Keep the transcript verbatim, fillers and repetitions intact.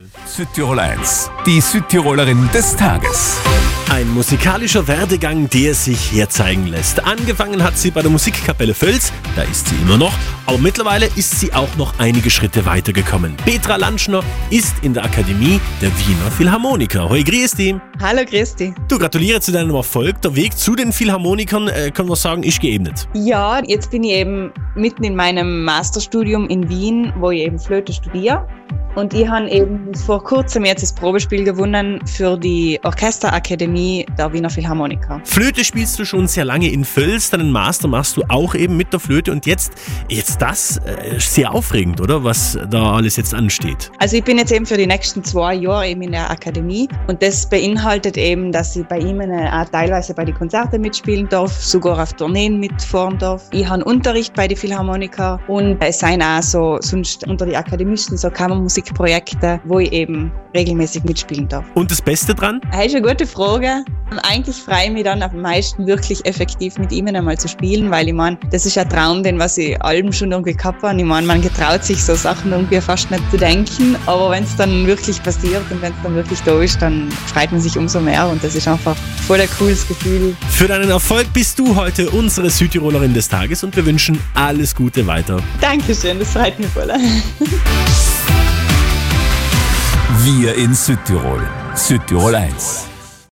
Südtirol eins, die Südtirolerin des Tages. Ein musikalischer Werdegang, der sich herzeigen lässt. Angefangen hat sie bei der Musikkapelle Völs, da ist sie immer noch, aber mittlerweile ist sie auch noch einige Schritte weitergekommen. Petra Lantschner ist in der Akademie der Wiener Philharmoniker. Hoi, grüß dich. Hallo, grüß dich. Du, gratuliere zu deinem Erfolg. Der Weg zu den Philharmonikern, äh, können wir sagen, ist geebnet. Ja, jetzt bin ich eben mitten in meinem Masterstudium in Wien, wo ich eben Flöte studiere. Und ich habe eben vor kurzem jetzt das Probespiel gewonnen für die Orchesterakademie der Wiener Philharmoniker. Flöte spielst du schon sehr lange in Völs, deinen Master machst du auch eben mit der Flöte und jetzt, jetzt das äh, ist sehr aufregend, oder? Was da alles jetzt ansteht. Also ich bin jetzt eben für die nächsten zwei Jahre eben in der Akademie und das beinhaltet eben, dass ich bei ihm auch teilweise bei den Konzerten mitspielen darf, sogar auf Tourneen mitfahren darf. Ich habe Unterricht bei den Philharmoniker und es sind auch so sonst unter die Akademisten so Kammermusikprojekte, wo ich eben regelmäßig mitspielen darf. Und das Beste dran? Das ist eine gute Frage. Eigentlich freue ich mich dann am meisten wirklich effektiv mit ihm einmal zu spielen, weil ich meine, das ist ein Traum, den was ich allem schon irgendwie gehabt habe. Ich meine, man getraut sich so Sachen irgendwie fast nicht zu denken, aber wenn es dann wirklich passiert und wenn es dann wirklich da ist, dann freut man sich umso mehr und das ist einfach voll ein cooles Gefühl. Für deinen Erfolg bist du heute unsere Südtirolerin des Tages und wir wünschen alles Gute weiter. Dankeschön, das freut mich voll. Wir in Südtirol. Südtirol eins.